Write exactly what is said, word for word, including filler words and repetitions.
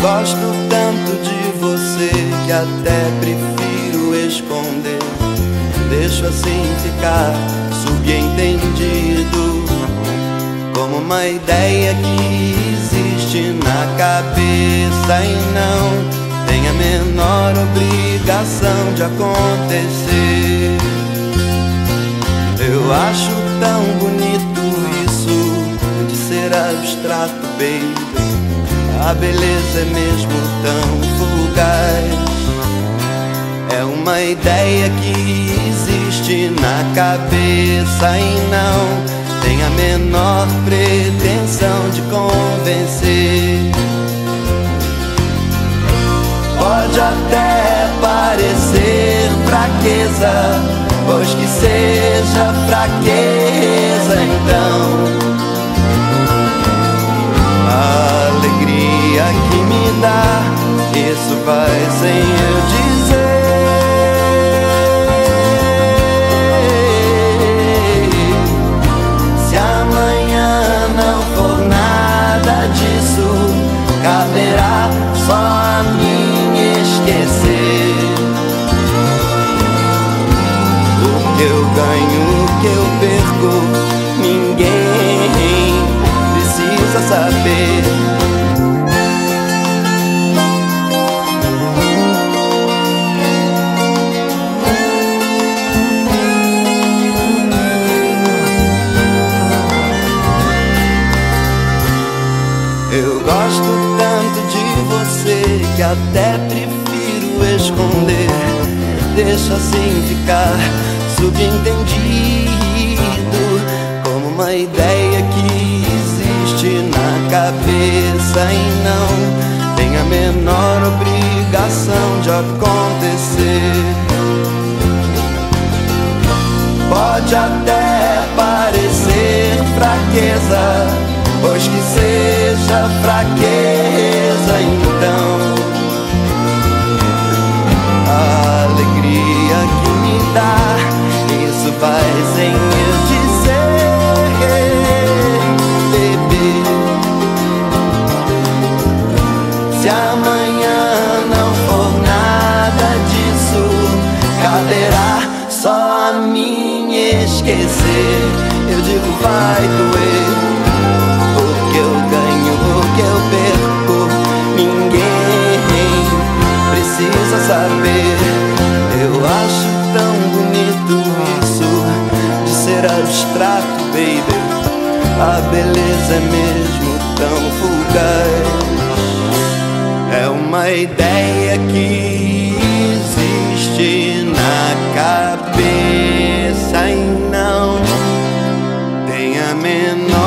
Gosto tanto de você que até prefiro esconder. Deixo assim ficar subentendido, como uma ideia que existe na cabeça e não tem a menor obrigação de acontecer. Eu acho tão bonito isso de ser abstrato, baby. A beleza é mesmo tão fugaz. É uma ideia que existe na cabeça e não tem a menor pretensão de convencer. Pode até parecer fraqueza, pois que seja fraqueza então. A alegria que me dá, isso vai sem eu dizer. Se amanhã não for nada disso, caberá só a mim esquecer. O que eu ganho, o que eu perco, ninguém precisa saber. Eu gosto tanto de você que até prefiro esconder. Deixo assim ficar subentendido, como uma ideia que existe na cabeça e não tem a menor obrigação de acontecer. Pode até parecer fraqueza, pois que seja fraqueza então. A alegria que me dá, isso vai sem eu dizer, bebê. Se amanhã não for nada disso, caberá só a mim esquecer. Eu digo vai doer, o que eu ganho, o que eu perco, ninguém precisa saber. Eu acho tão bonito isso de ser abstrato, baby. A beleza é mesmo tão fugaz. É uma ideia que existe na cabeça e não tem a menor